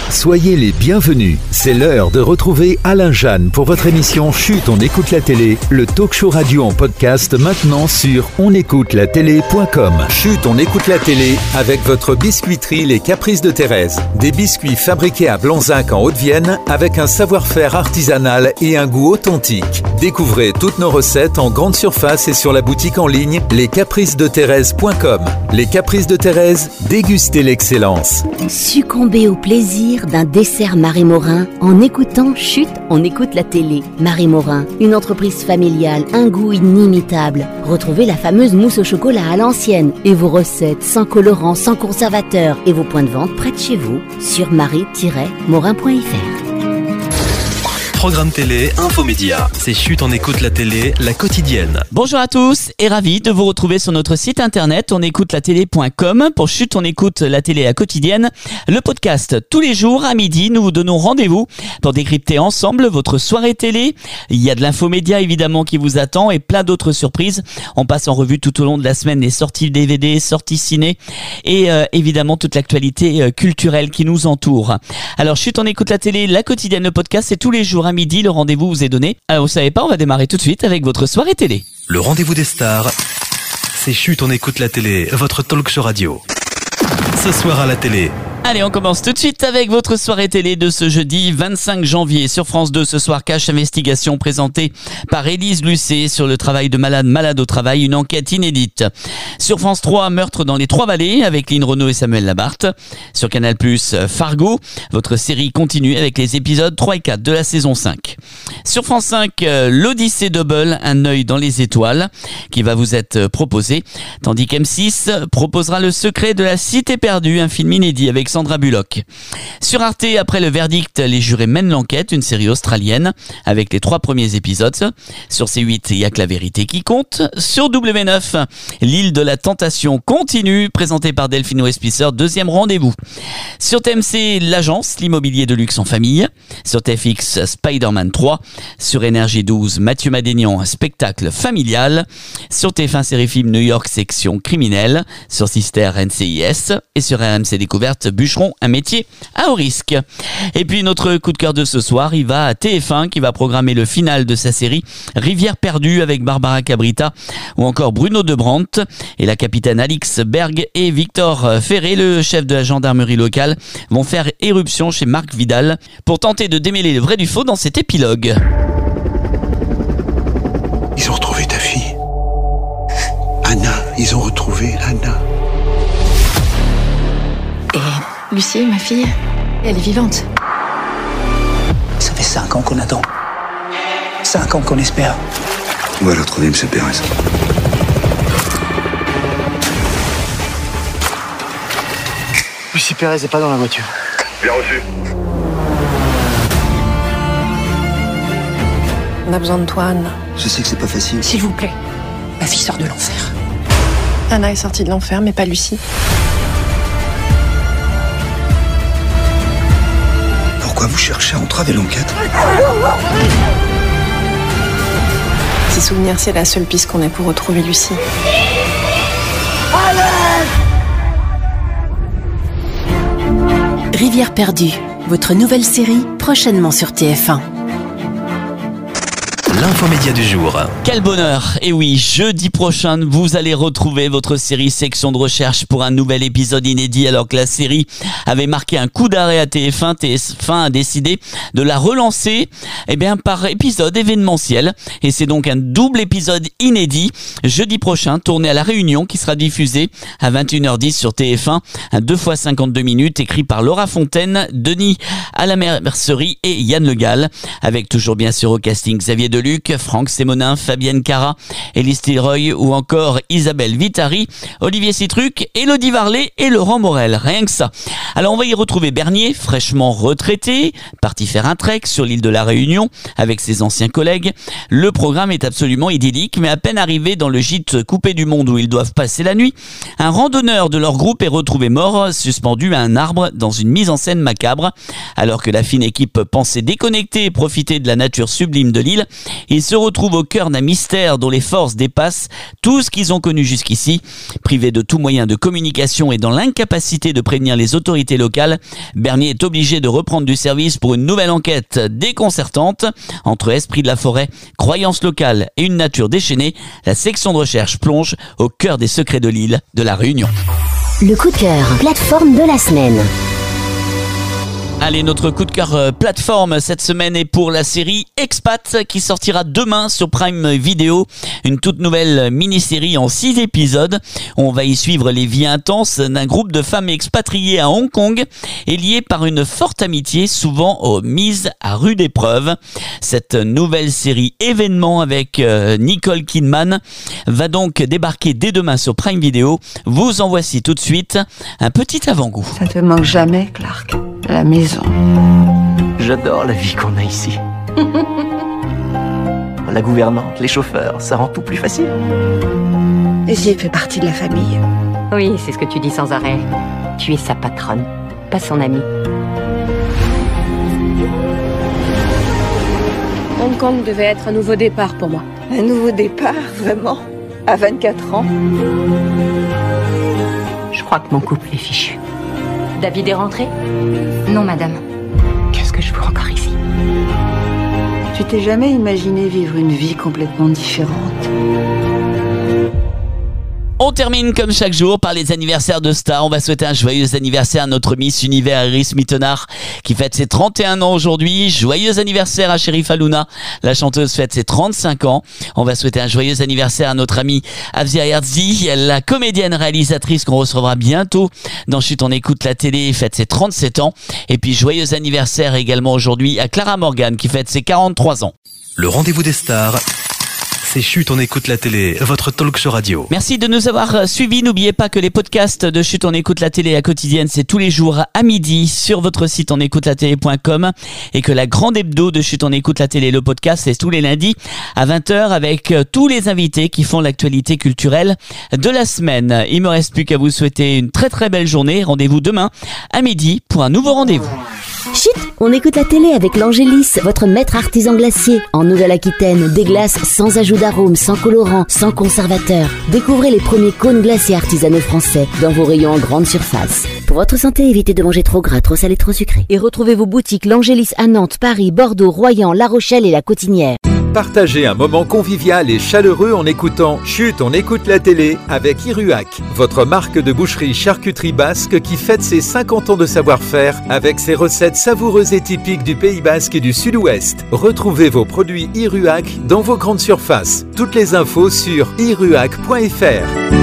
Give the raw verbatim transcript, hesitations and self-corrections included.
Soyez les bienvenus. C'est l'heure de retrouver Alain Jeanne pour votre émission Chut, on écoute la télé, le talk show radio en podcast maintenant sur on écoute la télé point com. Chut, on écoute la télé avec votre biscuiterie Les Caprices de Thérèse. Des biscuits fabriqués à Blanzac en Haute-Vienne avec un savoir-faire artisanal et un goût authentique. Découvrez toutes nos recettes en grande surface et sur la boutique en ligne les caprices de thérèse point com. Les Caprices de Thérèse, dégustez l'excellence. Succombez au plaisir d'un dessert Marie Morin en écoutant Chut, on écoute la télé. Marie Morin, une entreprise familiale, un goût inimitable. Retrouvez la fameuse mousse au chocolat à l'ancienne et vos recettes sans colorant, sans conservateur et vos points de vente près de chez vous sur marie tiret morin point f r. Programme télé, infomédia. C'est Chut, on écoute la télé, la quotidienne. Bonjour à tous et ravi de vous retrouver sur notre site internet on écoute la télé point com pour Chut, on écoute la télé, la quotidienne. Le podcast tous les jours à midi, nous vous donnons rendez-vous pour décrypter ensemble votre soirée télé. Il y a de l'infomédia évidemment qui vous attend et plein d'autres surprises. On passe en revue tout au long de la semaine les sorties D V D, sorties ciné et euh, évidemment toute l'actualité euh, culturelle qui nous entoure. Alors Chut, on écoute la télé, la quotidienne, le podcast, c'est tous les jours à midi, le rendez-vous vous est donné. Alors vous savez pas, on va démarrer tout de suite avec votre soirée télé. Le rendez-vous des stars, c'est Chut, on écoute la télé, votre talk show radio. Ce soir à la télé. Allez, on commence tout de suite avec votre soirée télé de ce jeudi vingt-cinq janvier. Sur France deux, ce soir, Cache Investigation présentée par Élise Lucet sur le travail de malade, malade au travail, une enquête inédite. Sur France trois, Meurtre dans les Trois-Vallées avec Lynn Renaud et Samuel Labarthe. Sur Canal plus, Fargo, votre série continue avec les épisodes trois et quatre de la saison cinq. Sur France cinq, l'Odyssée Double, un œil dans les étoiles, qui va vous être proposé. Tandis qu'M six proposera Le Secret de la Cité perdue, un film inédit avec Sandra Bullock. Sur Arte, après le verdict, les jurés mènent l'enquête, une série australienne avec les trois premiers épisodes. Sur C huit, il y a que la vérité qui compte. Sur W neuf, L'île de la tentation continue, présentée par Delphine Westpisser, deuxième rendez-vous. Sur T M C, L'Agence, l'immobilier de luxe en famille. Sur T F X, Spider-Man trois. Sur Énergie douze, Mathieu Madénian, spectacle familial. Sur T F un, série film New York, section criminelle. Sur Sister, N C I S. Et sur R M C Découverte, Bûcheron, un métier à haut risque. Et puis notre coup de cœur de ce soir, il va à T F un qui va programmer le final de sa série Rivière perdue avec Barbara Cabrita ou encore Bruno de Brandt et la capitaine Alix Berg et Victor Ferré, le chef de la gendarmerie locale, vont faire éruption chez Marc Vidal pour tenter de démêler le vrai du faux dans cet épilogue. Ils ont retrouvé ta fille. Anna, ils ont retrouvé Anna. Et Lucie, ma fille, elle est vivante. Ça fait cinq ans qu'on attend. Cinq ans qu'on espère. On va le retrouver, M. Pérez. Lucie Pérez n'est pas dans la voiture. Bien reçu. On a besoin de toi, Anna. Je sais que c'est pas facile. S'il vous plaît, ma fille sort de l'enfer. Anna est sortie de l'enfer, mais pas Lucie. Pourquoi vous cherchez à entraver l'enquête? Ces souvenirs, c'est la seule piste qu'on ait pour retrouver Lucie. Rivière perdue, votre nouvelle série prochainement sur T F un. L'infomédia du jour. Quel bonheur! Et oui, jeudi prochain, vous allez retrouver votre série Section de recherche pour un nouvel épisode inédit alors que la série avait marqué un coup d'arrêt à T F un. T F un a décidé de la relancer eh bien, par épisode événementiel. Et c'est donc un double épisode inédit jeudi prochain, tourné à La Réunion, qui sera diffusé à vingt et une heures dix sur T F un. Un deux fois cinquante-deux minutes, écrit par Laura Fontaine, Denis Alamercerie et Yann Le Gall, avec toujours bien sûr au casting Xavier Deluc, Franck Sémonin, Fabienne Cara, Élise Tilroy ou encore Isabelle Vitari, Olivier Citruc, Élodie Varlet et Laurent Morel. Rien que ça. Alors on va y retrouver Bernier, fraîchement retraité, parti faire un trek sur l'île de la Réunion avec ses anciens collègues. Le programme est absolument idyllique, mais à peine arrivé dans le gîte coupé du monde où ils doivent passer la nuit, un randonneur de leur groupe est retrouvé mort, suspendu à un arbre dans une mise en scène macabre. Alors que la fine équipe pensait déconnecter et profiter de la nature sublime de l'île, ils et se retrouvent au cœur d'un mystère dont les forces dépassent tout ce qu'ils ont connu jusqu'ici. Privé de tout moyen de communication et dans l'incapacité de prévenir les autorités locales, Bernier est obligé de reprendre du service pour une nouvelle enquête déconcertante. Entre esprit de la forêt, croyances locales et une nature déchaînée, la section de recherche plonge au cœur des secrets de l'île de la Réunion. Le coup de cœur, plateforme de la semaine. Allez, notre coup de cœur euh, plateforme cette semaine est pour la série Expat qui sortira demain sur Prime Video. Une toute nouvelle mini-série en six épisodes. On va y suivre les vies intenses d'un groupe de femmes expatriées à Hong Kong et liées par une forte amitié, souvent aux mises à rude épreuve. Cette nouvelle série événement avec euh, Nicole Kidman va donc débarquer dès demain sur Prime Video. Vous en voici tout de suite un petit avant-goût. Ça te manque jamais, Clark? La maison. J'adore la vie qu'on a ici. La gouvernante, les chauffeurs, ça rend tout plus facile. J'ai fait partie de la famille. Oui, c'est ce que tu dis sans arrêt. Tu es sa patronne, pas son amie. Hong Kong devait être un nouveau départ pour moi. Un nouveau départ, vraiment? À vingt-quatre ans? Je crois que mon couple est fichu. David est rentré? Non, madame. Qu'est-ce que je fais encore ici? Tu t'es jamais imaginé vivre une vie complètement différente? On termine comme chaque jour par les anniversaires de stars. On va souhaiter un joyeux anniversaire à notre Miss Univers Iris Mittenard qui fête ses trente et un ans aujourd'hui. Joyeux anniversaire à Sheriff Aluna. La chanteuse fête ses trente-cinq ans. On va souhaiter un joyeux anniversaire à notre amie Afzia Herzi, la comédienne réalisatrice qu'on recevra bientôt dans Chut on écoute la télé, fête ses trente-sept ans. Et puis joyeux anniversaire également aujourd'hui à Clara Morgan qui fête ses quarante-trois ans. Le rendez-vous des stars, c'est Chut on écoute la télé, votre talk show radio. Merci de nous avoir suivis. N'oubliez pas que les podcasts de Chut on écoute la télé à quotidienne, c'est tous les jours à midi sur votre site on écoute la télé point com et que la grande hebdo de Chut on écoute la télé, le podcast, c'est tous les lundis à vingt heures avec tous les invités qui font l'actualité culturelle de la semaine. Il me reste plus qu'à vous souhaiter une très très belle journée. Rendez-vous demain à midi pour un nouveau rendez-vous. Chut, on écoute la télé avec l'Angélis, votre maître artisan glacier. En Nouvelle-Aquitaine, des glaces sans ajout d'arôme, sans colorant, sans conservateur. Découvrez les premiers cônes glaciers artisanaux français dans vos rayons en grande surface. Pour votre santé, évitez de manger trop gras, trop salé, trop sucré. Et retrouvez vos boutiques l'Angélis à Nantes, Paris, Bordeaux, Royan, La Rochelle et La Cotinière. Partagez un moment convivial et chaleureux en écoutant Chut, on écoute la télé avec Iruhac, votre marque de boucherie charcuterie basque qui fête ses cinquante ans de savoir-faire avec ses recettes savoureuses et typiques du Pays Basque et du Sud-Ouest. Retrouvez vos produits Iruhac dans vos grandes surfaces. Toutes les infos sur iruhac point f r.